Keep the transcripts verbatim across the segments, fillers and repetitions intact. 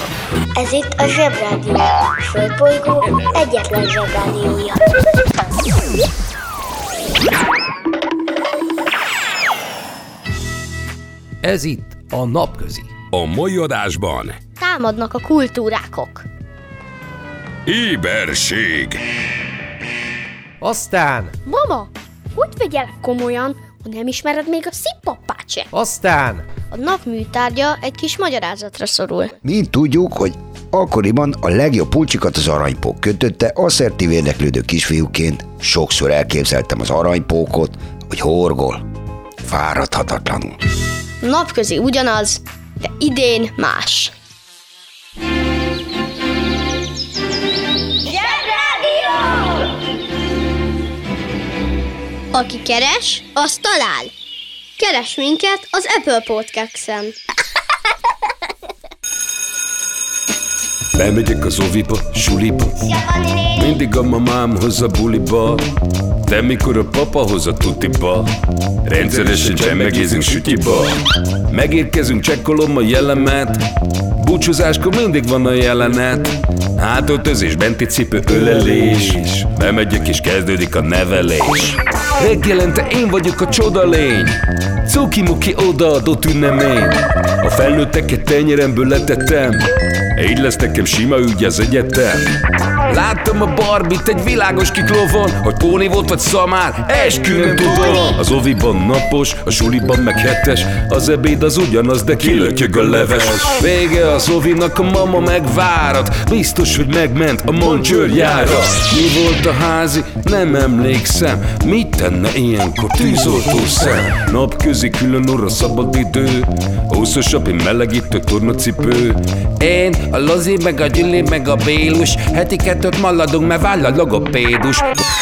Ez itt a Zsebrádió, a Földbolygó egyetlen Zsebrádiója. Ez itt a Napközi. A mai adásban támadnak a kultúrákok. Éberség. Aztán Mama, hogy vegyelek komolyan, ha nem ismered még a szippappát se? Aztán A nap műtárgya egy kis magyarázatra szorul. Mind tudjuk, hogy akkoriban a legjobb pulcsikat az aranypók kötötte, asszertív érdeklődő kisfiúként sokszor elképzeltem az aranypókot, hogy horgol, fáradhatatlanul. Napközi ugyanaz, de idén más. Zsebrádió! Aki keres, az talál. Keres minket az Apple Podcast-en. Bemegyek az oviba, suliba, mindig a mamám hoz a buliba, de mikor a papa hoz a tutiba, rendszeresen csemmegézünk sütyiba. Megérkezünk, csekkolom a jellemet, búcsúzáskor mindig van a jelenet. Hátöltözés, benti cipő, ölelés, bemegyek és kezdődik a nevelés. Reggelente én vagyok a csodalény, cuki-muki odaadott ünnemény. A felnőtteket tenyeremből letettem, így lesz nekem sima ügy az egyetem. Láttam a Barbit egy világos kiklovon, hogy Póni volt vagy szamár, eskü nem tudom. Az oviban napos, a suliban meg hetes, az ebéd az ugyanaz, de kilötyög a leves. Vége az ovinak, a mama megvárat, biztos, hogy megment a Moncsőrjára. Mi volt a házi? Nem emlékszem, mit tenne ilyenkor tűzoltó szem? Napközi külön orra szabad idő, húszosabb, én melegítő tornacipő. Én, a Lozi, meg a Gyüli, meg a Bélus, heti kettőt maladunk, mert váll a logopédus.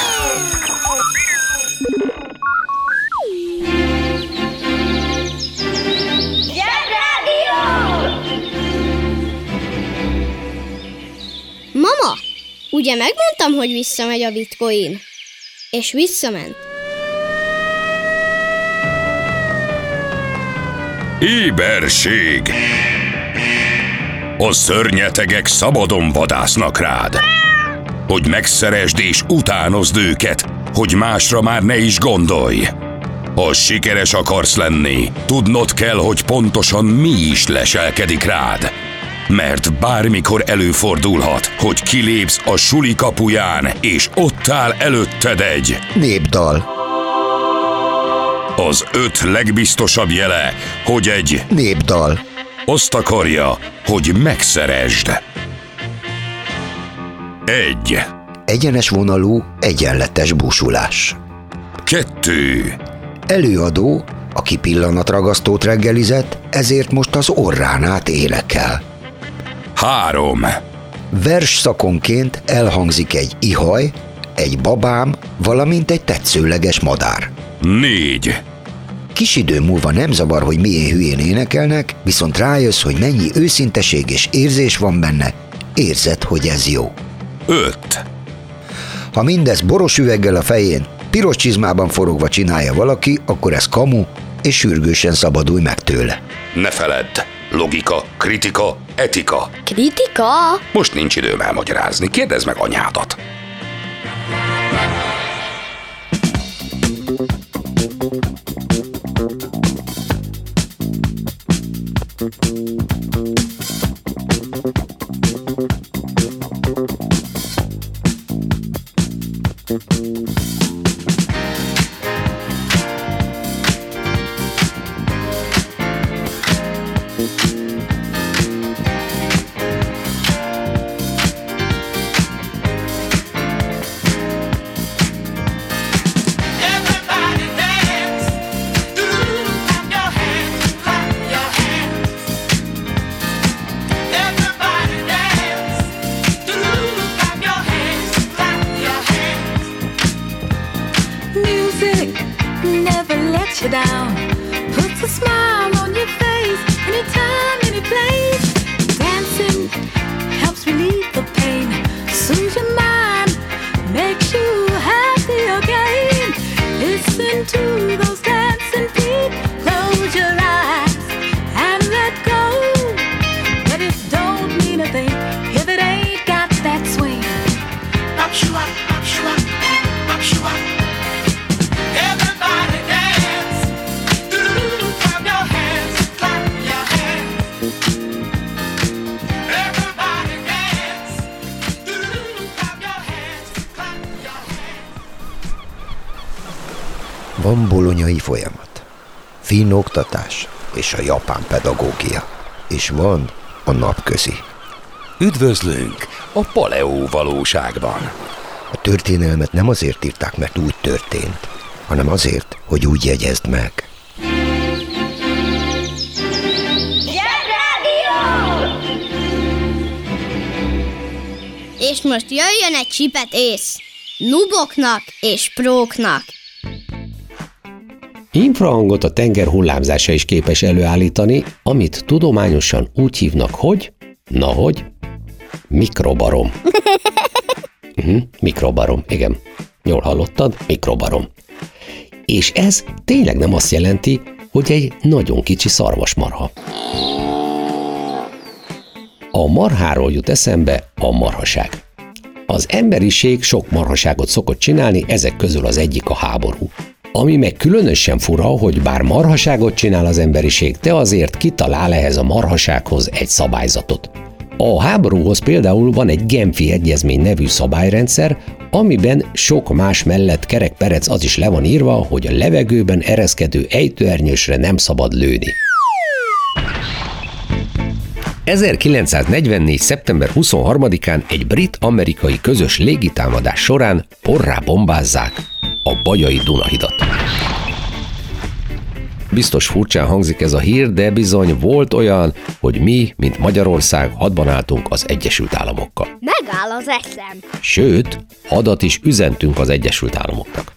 Zsebrádió! Mama, ugye megmondtam, hogy visszamegy a bitcoin? És visszament. Éberség. A szörnyetegek szabadon vadásznak rád, hogy megszeresd és utánozd őket, hogy másra már ne is gondolj. Ha sikeres akarsz lenni, tudnod kell, hogy pontosan mi is leselkedik rád. Mert bármikor előfordulhat, hogy kilépsz a suli kapuján, és ott áll előtted egy Népdal, az öt legbiztosabb jele, hogy egy népdal, azt akarja, hogy megszeresd. Egy. egyenes vonalú, egyenletes búsulás. Kettő. Előadó, aki pillanatragasztót reggelizett, ezért most az orrán át énekel. Három. Versszakonként elhangzik egy ihaj, egy babám, valamint egy tetszőleges madár. Négy. Kis idő múlva nem zavar, hogy milyen hülyén énekelnek, viszont rájössz, hogy mennyi őszinteség és érzés van benne, érzed, hogy ez jó. Öt. Ha mindez boros üveggel a fején, piros csizmában forogva csinálja valaki, akkor ez kamu, és sürgősen szabadulj meg tőle. Ne feledd. Logika, kritika, etika. Kritika? Most nincs időm elmagyarázni, kérdezd meg anyádat. Never let you down, puts a smile on your face anytime Van bolonyai folyamat, finn oktatás és a japán pedagógia, és van a napközi. Üdvözlünk a paleó valóságban. A történelmet nem azért írták, mert úgy történt, hanem azért, hogy úgy jegyezd meg. És most jöjjön egy csipet ész. Nuboknak és próknak. Infrahangot a tenger hullámzása is képes előállítani, amit tudományosan úgy hívnak, hogy... Na hogy? Mikrobarom. uh-huh, mikrobarom, igen. Jól hallottad? Mikrobarom. És ez tényleg nem azt jelenti, hogy egy nagyon kicsi szarvasmarha. A marháról jut eszembe a marhaság. Az emberiség sok marhaságot szokott csinálni, ezek közül az egyik a háború. Ami meg különösen fura, hogy bár marhaságot csinál az emberiség, de azért kitalál ehhez a marhasághoz egy szabályzatot. A háborúhoz például van egy Genfi Egyezmény nevű szabályrendszer, amiben sok más mellett kerekperec az is le van írva, hogy a levegőben ereszkedő ejtőernyősre nem szabad lőni. ezerkilencszáznegyvennégy. szeptember huszonharmadikán egy brit-amerikai közös légitámadás során porrá bombázzák a Bajai Dunahidat. Biztos furcsán hangzik ez a hír, de bizony volt olyan, hogy mi, mint Magyarország, hadban álltunk az Egyesült Államokkal. Megáll az eszem. Sőt, hadat is üzentünk az Egyesült Államoknak.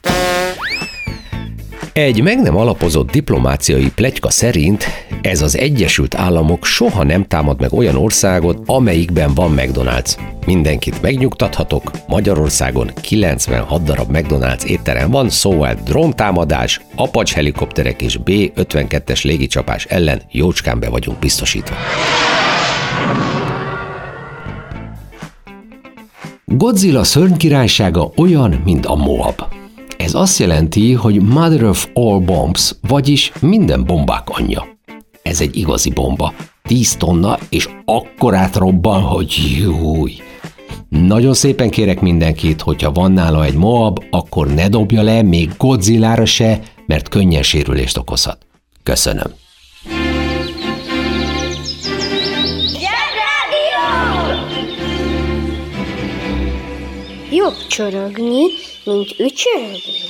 Egy meg nem alapozott diplomáciai pletyka szerint ez az Egyesült Államok soha nem támad meg olyan országot, amelyikben van McDonald's. Mindenkit megnyugtathatok, Magyarországon kilencvenhat darab McDonald's étterem van, szóval dróntámadás, Apache helikopterek és bé ötvenkettes légicsapás ellen jócskán be vagyunk biztosítva. Godzilla szörnykirálysága olyan, mint a Moab. Ez azt jelenti, hogy Mother of all bombs, vagyis minden bombák anyja. Ez egy igazi bomba. tíz tonna, és akkorát robban, hogy júj. Nagyon szépen kérek mindenkit, hogyha van nála egy Moab, akkor ne dobja le még Godzillára se, mert könnyen sérülést okozhat. Köszönöm. Jobb csorogni, mint ücsörögni.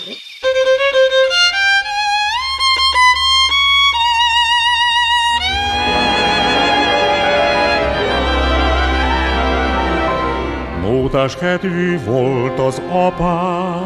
Mótás kedvű volt az apám.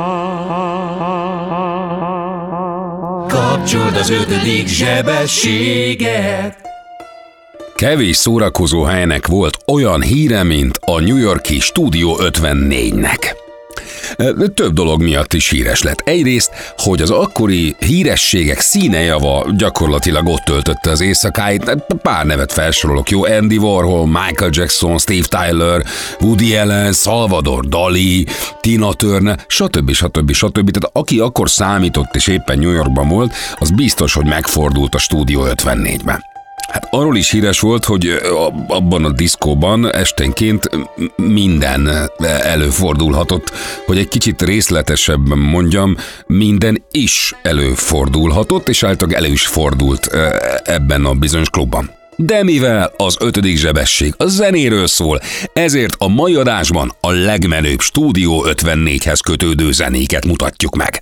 Kapcsold az ötödik zsebességet. Kevés szórakozó helynek volt olyan híre, mint a New York-i Stúdió ötvennégynek. Több dolog miatt is híres lett. Egyrészt, hogy az akkori hírességek színejava gyakorlatilag ott töltötte az éjszakáit. Pár nevet felsorolok, jó? Andy Warhol, Michael Jackson, Steve Tyler, Woody Allen, Salvador Dali, Tina Turner, stb. stb. stb. Tehát aki akkor számított és éppen New Yorkban volt, az biztos, hogy megfordult a Stúdió ötvennégyben. Hát arról is híres volt, hogy abban a diszkóban esténként minden előfordulhatott, hogy egy kicsit részletesebben mondjam, minden is előfordulhatott, és általában elő is fordult ebben a bizonyos klubban. De mivel az ötödik zsebesség a zenéről szól, ezért a mai adásban a legmenőbb Stúdió ötvennégyhez kötődő zenéket mutatjuk meg.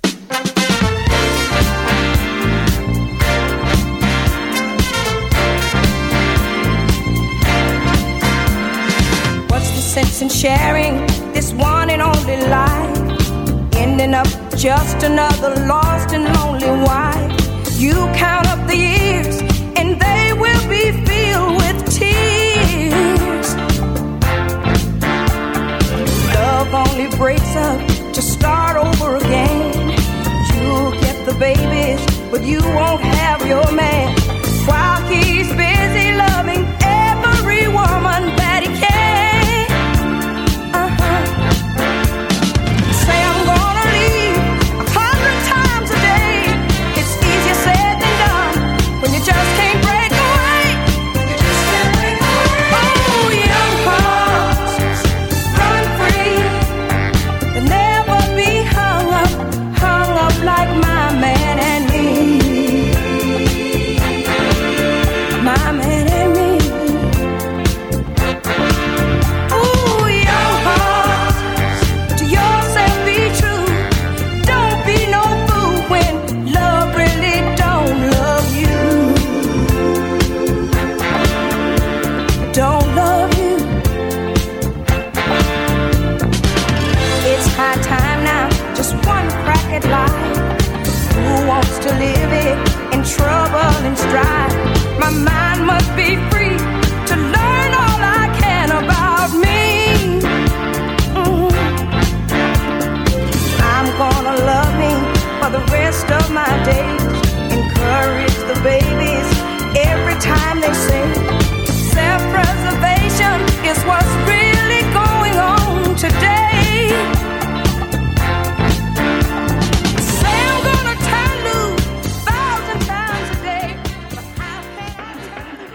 Sense in sharing this one and only life, ending up just another lost and lonely wife. You count up the years and they will be filled with tears. Love only breaks up to start over again. You'll get the babies, but you won't have your man, while he's busy loving every woman that he can. Just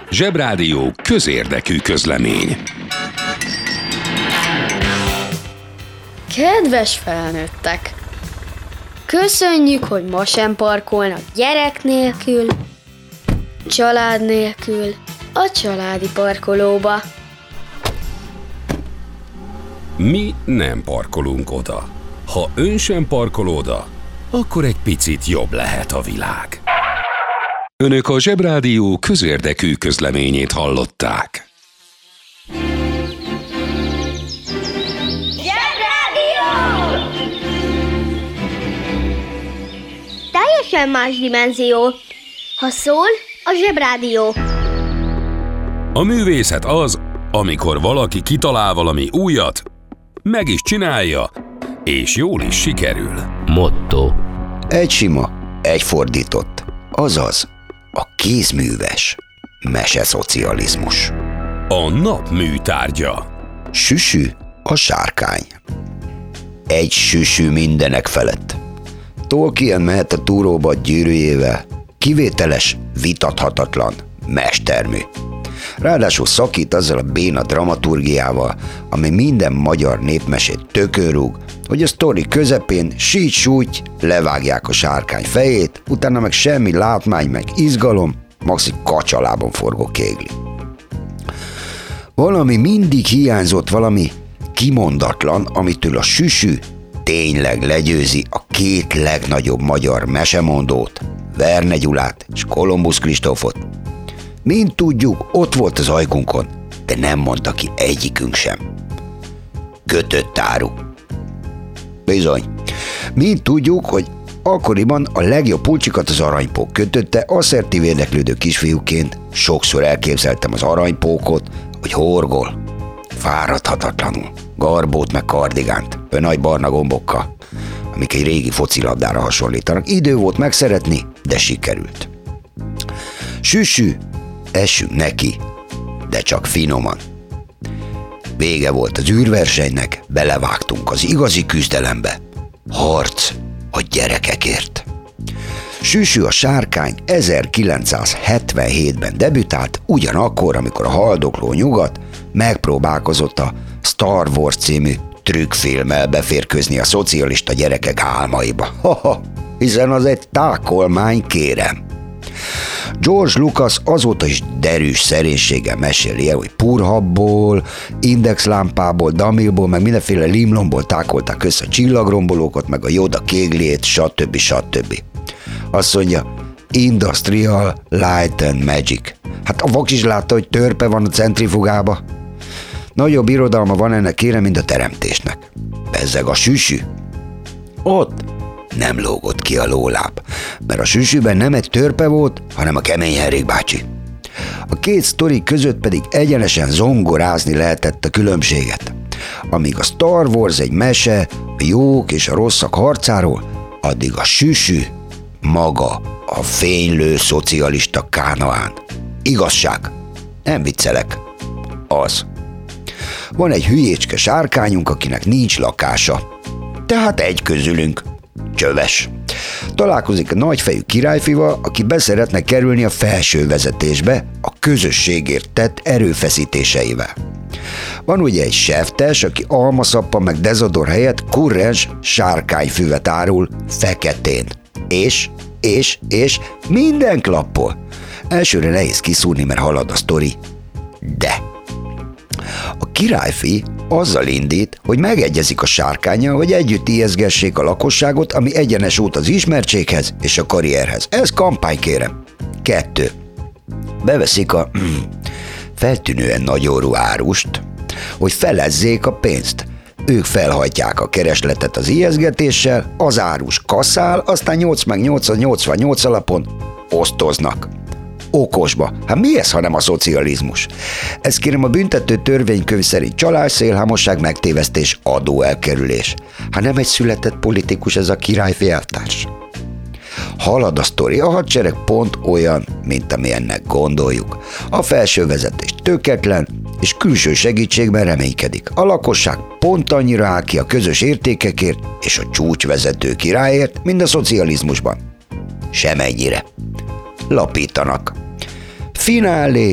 Zsebrádió közérdekű közlemény. Kedves felnőttek! Köszönjük, hogy ma sem parkolnak gyerek nélkül, család nélkül a családi parkolóba. Mi nem parkolunk oda. Ha ön sem parkol oda, akkor egy picit jobb lehet a világ. Önök a Zsebrádió közérdekű közleményét hallották. Teljesen más dimenzió. Ha szól, a Zsebrádió. A művészet az, amikor valaki kitalál valami újat, meg is csinálja, és jól is sikerül. Motto. Egy sima, egy fordított. Azaz, a kézműves meseszocializmus. A nap műtárgya. Süsű a sárkány. Egy süsű mindenek felett. Tolkien mehet a túróba gyűrűjével. Kivételes, vitathatatlan, mestermű. Ráadásul szakít azzal a béna dramaturgiával, ami minden magyar népmesét tökönrúg, hogy a sztori közepén sígy-súgy levágják a sárkány fejét, utána meg semmi látmány, meg izgalom, maxi kacsalában forgó kégli. Valami mindig hiányzott, valami kimondatlan, amitől a süsű tényleg legyőzi a két legnagyobb magyar mesemondót, Verne Gyulát és Kolumbusz Kristófot. Mint tudjuk, ott volt az ajkunkon, de nem mondta ki egyikünk sem. Kötött áru. Bizony. Mint tudjuk, hogy akkoriban a legjobb pulcsikat az aranypók kötötte, asszertív érdeklődő kisfiúként sokszor elképzeltem az aranypókot, hogy horgol, fáradhatatlanul, garbót meg kardigánt, ő nagy barna gombokkal, amik egy régi focilabdára hasonlítanak. Idő volt megszeretni, de sikerült. Süsű, essünk neki, de csak finoman. Vége volt az űrversenynek, belevágtunk az igazi küzdelembe. Harc a gyerekekért. Süsű a sárkány ezerkilencszázhetvenhétben debütált, ugyanakkor, amikor a haldokló nyugat megpróbálkozott a Star Wars című trükkfilmmel beférkőzni a szocialista gyerekek álmaiba. Haha, hiszen az egy tákolmány, kérem. George Lucas azóta is derűs szerénységgel meséli el, hogy purhabból, indexlámpából, damilból, meg mindenféle limlomból tákolták össze a csillagrombolókat, meg a Yoda kégliét, stb. stb. Azt mondja, Industrial Light and Magic. Hát a vak is látta, hogy törpe van a centrifugába. Nagyobb irodalma van ennek, kérem, mint a teremtésnek. Bezzeg a süsű. Ott nem lógott ki a lóláb, mert a süsűben nem egy törpe volt, hanem a kemény Henrik bácsi. A két sztori között pedig egyenesen zongorázni lehetett a különbséget. Amíg a Star Wars egy mese a jók és a rosszak harcáról, addig a süsű maga a fénylő szocialista Kánaán. Igazság. Nem viccelek. Az. Van egy hülyécske sárkányunk, akinek nincs lakása. Tehát egy közülünk. Csöves. Találkozik a nagyfejű királyfival, aki beszeretne kerülni a felső vezetésbe a közösségért tett erőfeszítéseivel. Van ugye egy seftes, aki almaszappa meg dezodor helyett kurrens sárkányfüvet árul feketén. És, és, és minden klappol. Elsőre nehéz kiszúrni, mert halad a sztori. De a királyfi azzal indít, hogy megegyezik a sárkánnyal, hogy együtt ijeszgessék a lakosságot, ami egyenes út az ismertséghez és a karrierhez. Ez kampány, kérem. Kettő. Beveszik a mm, feltűnően nagyorú árust, hogy felezzék a pénzt. Ők felhajtják a keresletet az ijeszgetéssel, az árus kaszál, aztán nyolc meg nyolcszáznyolcvannyolc alapon osztoznak. Okosba. Hát mi ez, hanem a szocializmus? Ez kérem a büntető törvénykönyv szerint csalás, szélhámosság, megtévesztés, adóelkerülés. Hát nem egy született politikus ez a királyfi elvtárs. Halad a sztori, a hadsereg pont olyan, mint amilyennek gondoljuk. A felső vezetés tökéletlen, és külső segítségben reménykedik. A lakosság pont annyira áll ki a közös értékekért és a csúcsvezető királyért, mint a szocializmusban. Semennyire. Lapítanak. Finálé,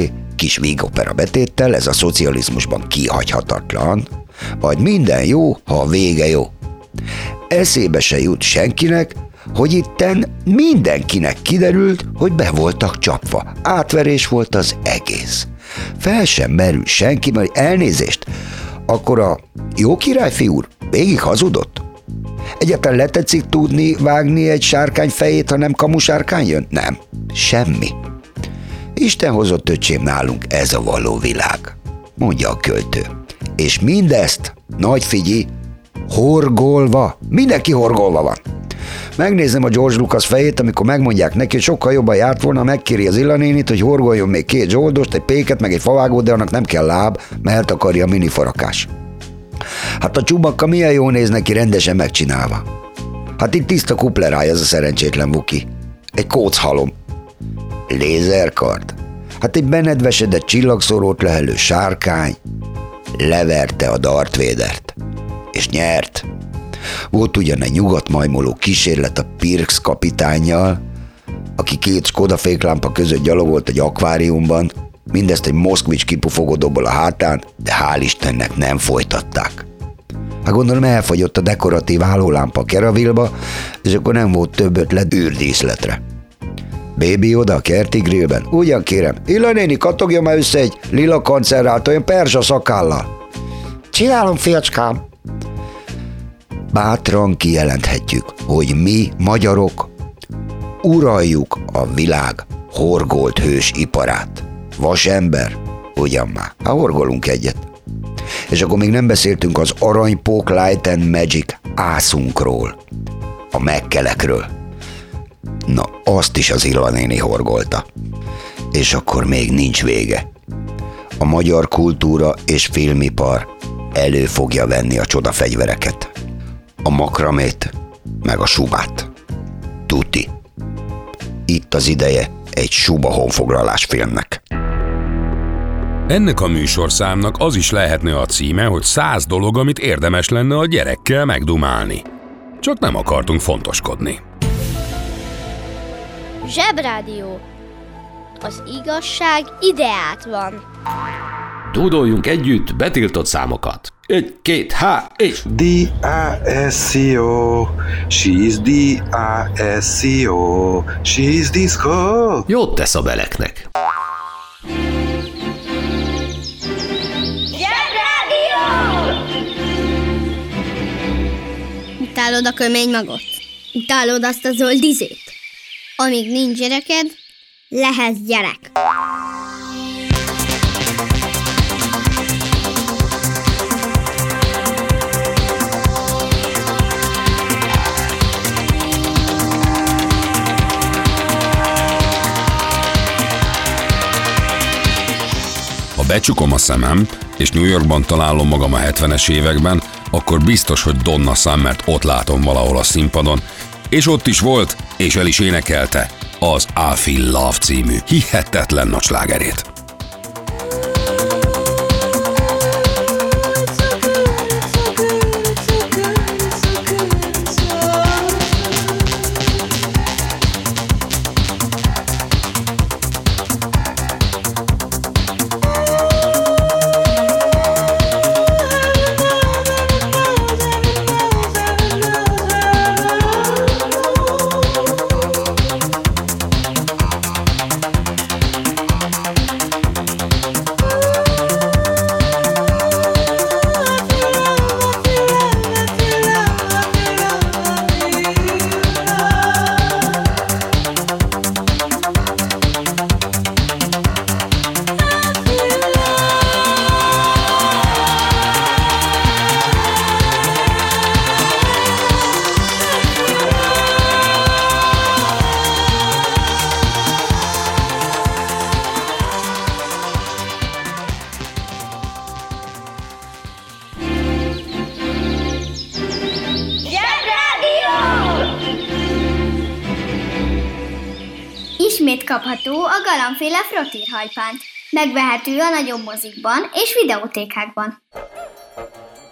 kis vígopera betéttel, ez a szocializmusban kihagyhatatlan, vagy minden jó, ha a vége jó. Eszébe se jut senkinek, hogy itten mindenkinek kiderült, hogy be voltak csapva. Átverés volt az egész. Fel sem merül senki, mert elnézést, akkor a jó királyfi úr végig hazudott? Egyáltalán letetszik tudni vágni egy sárkány fejét, ha nem kamusárkány jön? Nem, semmi. Isten hozott, öcsém, nálunk ez a való világ, mondja a költő. És mindezt, nagy figyi, horgolva, mindenki horgolva van. Megnézem a George Lucas fejét, amikor megmondják neki, hogy sokkal jobban járt volna, megkéri az Illanénit, hogy horgoljon még két zsoldost, egy péket, meg egy favágót, de annak nem kell láb, mert akarja a minifarakás. Hát a Csubakka milyen jól néz neki rendesen megcsinálva. Hát itt tiszta kupleráj ez a szerencsétlen buki. Egy kóchalom. Lézerkard. Hát egy benedvesedett csillagszórót lehelő sárkány leverte a Darth Vadert. És nyert. Volt ugyan egy nyugatmajmoló kísérlet a Pirks kapitánnyal, aki két Skoda féklámpa között gyalogolt egy akváriumban, mindezt egy Moszkvics kipufogodóból a hátán, de hál' Istennek nem folytatták. Hát gondolom elfogyott a dekoratív hálólámpa a keravilba, és akkor nem volt több ötlet űrdíszletre. Bébi oda a kerti grillben. Ugyan kérem, Illa néni, kattogja már össze egy lila kancerrált, olyan perzsa szakállal. Csinálom, fiacskám. Bátran kijelenthetjük, hogy mi, magyarok, uraljuk a világ horgolt hős iparát. Vasember, ugyan már, ha horgolunk egyet. És akkor még nem beszéltünk az aranypók Light and Magic ászunkról, a megkelekről. Na, azt is az Illa néni horgolta. És akkor még nincs vége. A magyar kultúra és filmipar elő fogja venni a csodafegyvereket. A makramét, meg a subát. Tuti. Itt az ideje egy suba honfoglalás filmnek. Ennek a műsorszámnak az is lehetne a címe, hogy száz dolog, amit érdemes lenne a gyerekkel megdumálni. Csak nem akartunk fontoskodni. Zsebrádió. Az igazság ideát van. Tudoljunk együtt betiltott számokat. Egy, két, há, és... D A S C O, she's D A S C O, she's disco. Jót tesz a beleknek. Utálod a kömény magot? Utálod azt a zöld izét? Amíg nincs gyereked, lehetsz gyerek. Ha becsukom a szemem, és New Yorkban találom magam a hetvenes években, akkor biztos, hogy Donna Summert ott látom valahol a színpadon, és ott is volt, és el is énekelte az I Feel Love című hihetetlen nagy slágerét. Ismét kapható a galambféle frottírhajpánt. Megvehető a nagyobb mozikban és videótékákban.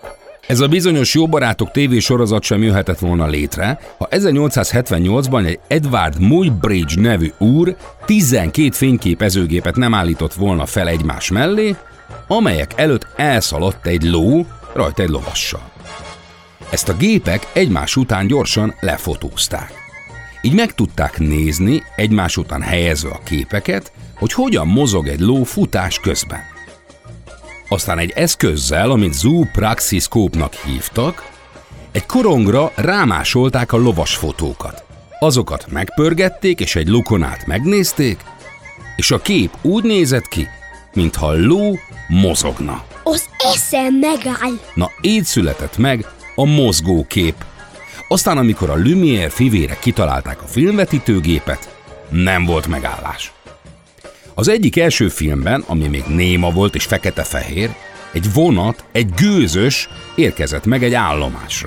Ez a bizonyos Jó barátok tévésorozat sem jöhetett volna létre, ha ezernyolcszázhetvennyolcban egy Edward Muybridge nevű úr tizenkét fényképezőgépet nem állított volna fel egymás mellé, amelyek előtt elszaladt egy ló, rajta egy lovassal. Ezt a gépek egymás után gyorsan lefotózták. Így meg tudták nézni, egymás után helyezve a képeket, hogy hogyan mozog egy ló futás közben. Aztán egy eszközzel, amit zoopraxiszkópnak hívtak, egy korongra rámásolták a lovas fotókat. Azokat megpörgették, és egy lukon át megnézték, és a kép úgy nézett ki, mintha a ló mozogna. Az eszem megáll! Na, így született meg a mozgókép. Aztán, amikor a Lumière fivérek kitalálták a filmvetítőgépet, nem volt megállás. Az egyik első filmben, ami még néma volt és fekete-fehér, egy vonat, egy gőzös érkezett meg egy állomásra.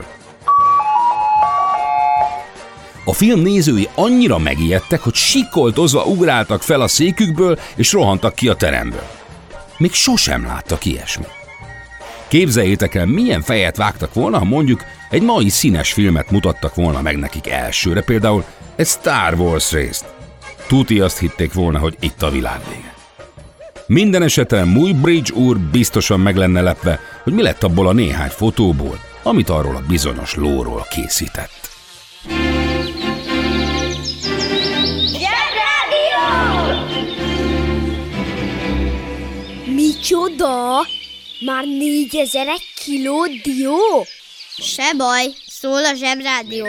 A film nézői annyira megijedtek, hogy sikoltozva ugráltak fel a székükből és rohantak ki a teremből. Még sosem láttak ilyesmit. Képzeljétek el, milyen fejet vágtak volna, ha mondjuk egy mai színes filmet mutattak volna meg nekik elsőre, például egy Star Wars részt. Tuti azt hitték volna, hogy itt a világ vége. Minden esetben Muybridge úr biztosan meg lenne lepve, hogy mi lett abból a néhány fotóból, amit arról a bizonyos lóról készített. Zsebrádió! Micsoda? Már négyezer kiló dió? Se baj, szól a Zsebrádió.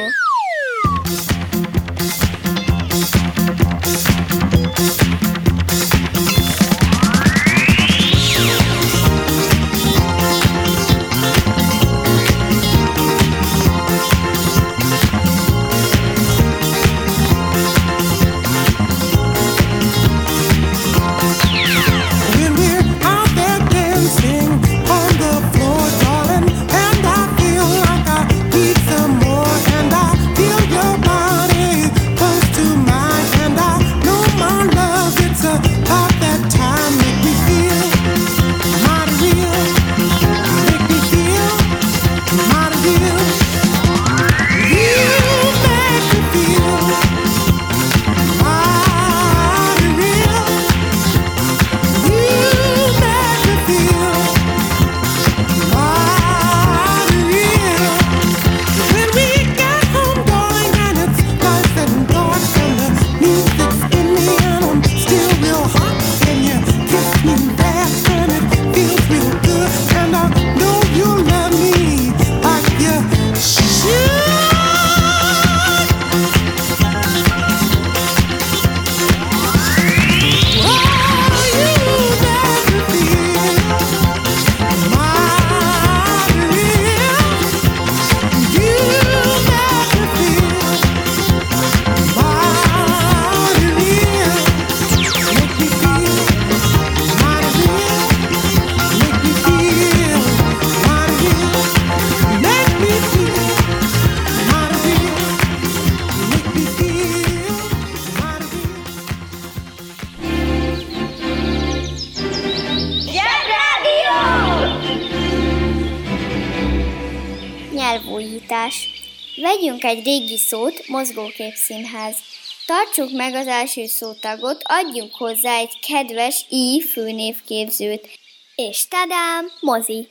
Nyelvújítás. Vegyünk egy régi szót, mozgóképszínház. Tartsuk meg az első szótagot, adjunk hozzá egy kedves i főnévképzőt. És tadám, mozi.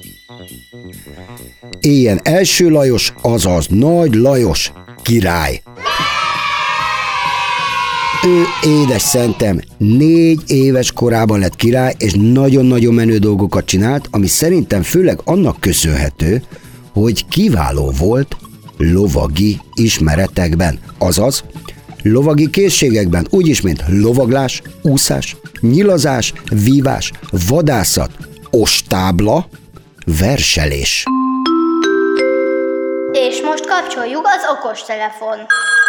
Éljen első Lajos, azaz Nagy Lajos, király. Ő, édes szentem, négy éves korában lett király, és nagyon-nagyon menő dolgokat csinált, ami szerintem főleg annak köszönhető, hogy kiváló volt lovagi ismeretekben, azaz lovagi készségekben, úgyis, mint lovaglás, úszás, nyilazás, vívás, vadászat, ostábla, verselés. És most kapcsoljuk az okostelefon.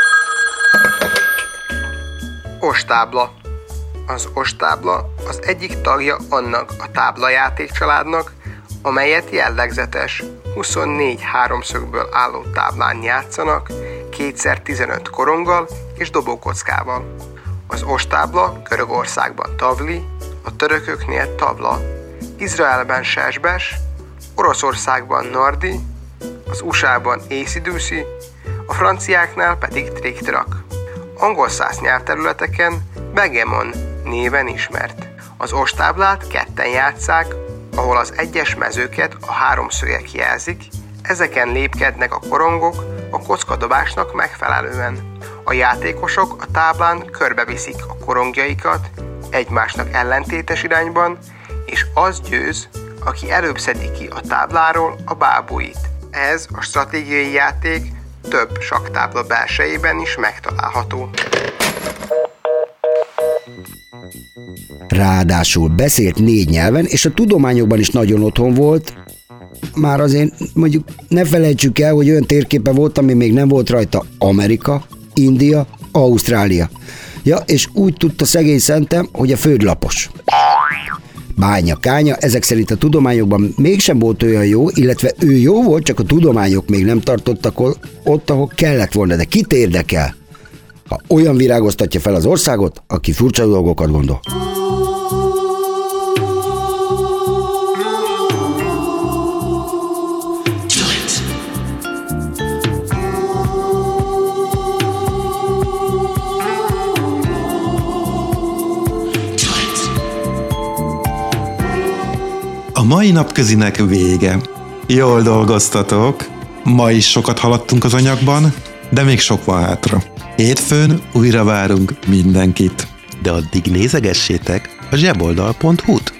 Ostábla. Az ostábla az egyik tagja annak a táblajáték családnak, amelyet jellegzetes huszonnégy háromszögből álló táblán játszanak, kétszer tizenöt koronggal és dobókockával. Az ostábla Görögországban tavli, a törököknél tabla, Izraelben sesbes, Oroszországban Nardi, az u es á-ban á cé dé cé, a franciáknál pedig Trick Track. Angol száz nyelvterületeken Begemon néven ismert. Az ostáblát ketten játsszák, ahol az egyes mezőket a háromszögek jelzik, ezeken lépkednek a korongok a kockadobásnak megfelelően. A játékosok a táblán körbeviszik a korongjaikat egymásnak ellentétes irányban, és az győz, aki előbb szedi ki a tábláról a bábuit. Ez a stratégiai játék több sakktábla belsejében is megtalálható. Ráadásul beszélt négy nyelven, és a tudományokban is nagyon otthon volt. Már azért mondjuk ne felejtsük el, hogy olyan térképe volt, ami még nem volt rajta Amerika, India, Ausztrália. Ja, és úgy tudta szegény szentem, hogy a föld lapos. Bánya, kánya, ezek szerint a tudományokban mégsem volt olyan jó, illetve ő jó volt, csak a tudományok még nem tartottak ott, ahol kellett volna, de kit érdekel, ha olyan virágoztatja fel az országot, aki furcsa dolgokat gondol. A mai napközinek vége. Jól dolgoztatok, ma is sokat haladtunk az anyagban, de még sok van hátra. Hétfőn újra várunk mindenkit. De addig nézegessétek a zseboldal pont hu-t.